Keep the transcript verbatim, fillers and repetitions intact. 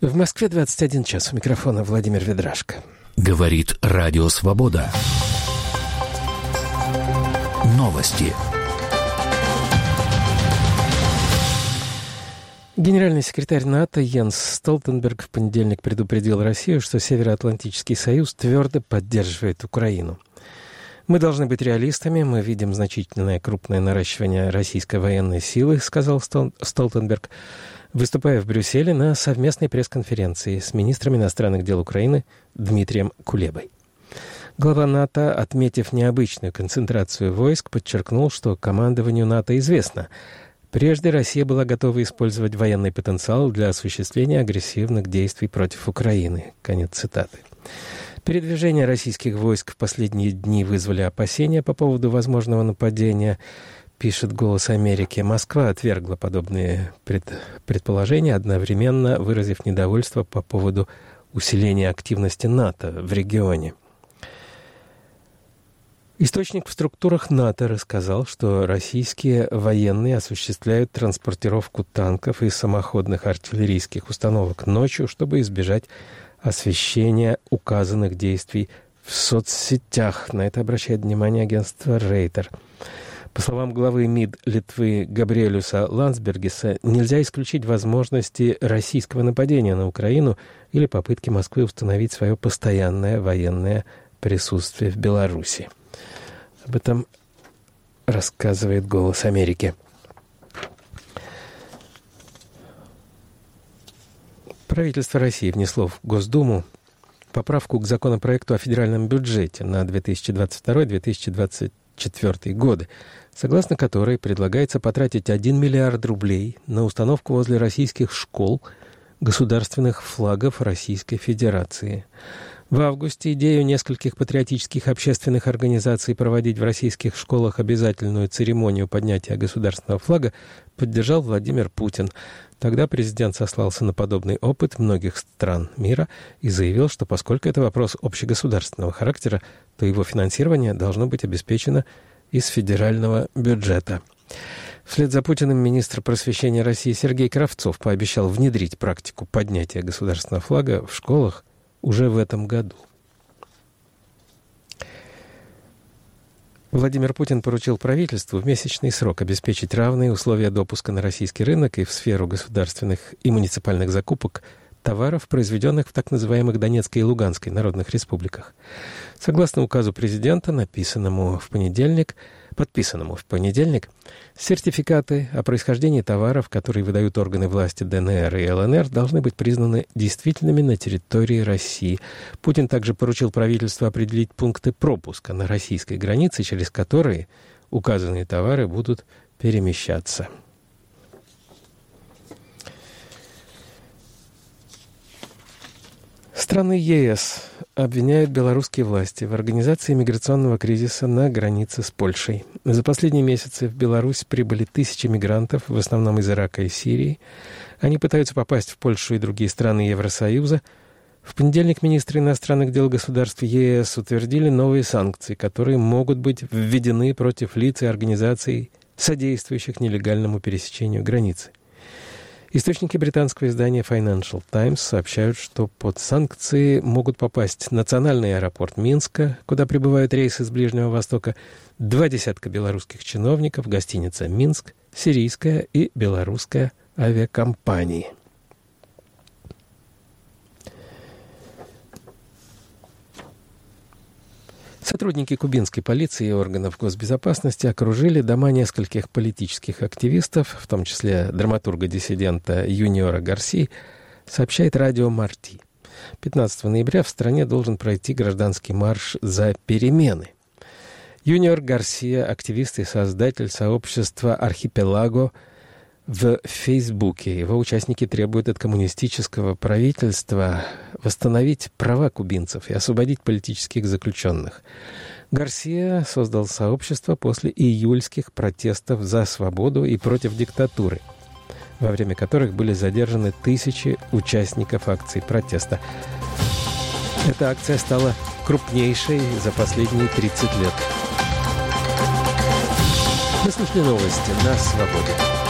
В Москве двадцать один час. У микрофона Владимир Ведрашко. Говорит Радио Свобода. Новости. Генеральный секретарь НАТО Йенс Столтенберг в понедельник предупредил Россию, что Североатлантический союз твердо поддерживает Украину. «Мы должны быть реалистами, мы видим значительное крупное наращивание российской военной силы», сказал Столтенберг, выступая в Брюсселе на совместной пресс-конференции с министром иностранных дел Украины Дмитрием Кулебой. Глава НАТО, отметив необычную концентрацию войск, подчеркнул, что командованию НАТО известно: прежде Россия была готова использовать военный потенциал для осуществления агрессивных действий против Украины. Конец цитаты. Передвижения российских войск в последние дни вызвали опасения по поводу возможного нападения, пишет «Голос Америки». Москва отвергла подобные пред... предположения, одновременно выразив недовольство по поводу усиления активности НАТО в регионе. Источник в структурах НАТО рассказал, что российские военные осуществляют транспортировку танков и самоходных артиллерийских установок ночью, чтобы избежать освещения указанных действий в соцсетях. На это обращает внимание агентство Рейтер. По словам главы МИД Литвы Габриэлюса Ландсбергиса, нельзя исключить возможности российского нападения на Украину или попытки Москвы установить свое постоянное военное присутствие в Беларуси. Об этом рассказывает «Голос Америки». Правительство России внесло в Госдуму поправку к законопроекту о федеральном бюджете на две тысячи двадцать второй — две тысячи двадцать четвёртый годы, согласно которой предлагается потратить один миллиард рублей на установку возле российских школ государственных флагов Российской Федерации. В августе идею нескольких патриотических общественных организаций проводить в российских школах обязательную церемонию поднятия государственного флага поддержал Владимир Путин. Тогда президент сослался на подобный опыт многих стран мира и заявил, что поскольку это вопрос общегосударственного характера, то его финансирование должно быть обеспечено из федерального бюджета. Вслед за Путиным министр просвещения России Сергей Кравцов пообещал внедрить практику поднятия государственного флага в школах уже в этом году. Владимир Путин поручил правительству в месячный срок обеспечить равные условия допуска на российский рынок и в сферу государственных и муниципальных закупок товаров, произведенных в так называемых Донецкой и Луганской народных республиках. Согласно указу президента, написанному в понедельник, подписанному в понедельник, сертификаты о происхождении товаров, которые выдают органы власти ДНР и ЛНР, должны быть признаны действительными на территории России. Путин также поручил правительству определить пункты пропуска на российской границе, через которые указанные товары будут перемещаться. Страны ЕС обвиняют белорусские власти в организации миграционного кризиса на границе с Польшей. За последние месяцы в Беларусь прибыли тысячи мигрантов, в основном из Ирака и Сирии. Они пытаются попасть в Польшу и другие страны Евросоюза. В понедельник министры иностранных дел государств ЕС утвердили новые санкции, которые могут быть введены против лиц и организаций, содействующих нелегальному пересечению границы. Источники британского издания Financial Times сообщают, что под санкции могут попасть национальный аэропорт Минска, куда прибывают рейсы с Ближнего Востока, два десятка белорусских чиновников, гостиница «Минск», сирийская и белорусская авиакомпании. Сотрудники кубинской полиции и органов госбезопасности окружили дома нескольких политических активистов, в том числе драматурга-диссидента Юниора Гарсии, сообщает радио Марти. пятнадцатого ноября в стране должен пройти гражданский марш за перемены. Юниор Гарсия, активист и создатель сообщества «Архипелаго» в Фейсбуке. Его участники требуют от коммунистического правительства восстановить права кубинцев и освободить политических заключенных. Гарсия создал сообщество после июльских протестов за свободу и против диктатуры, во время которых были задержаны тысячи участников акций протеста. Эта акция стала крупнейшей за последние тридцать лет. Вы слушали новости на «Свободе».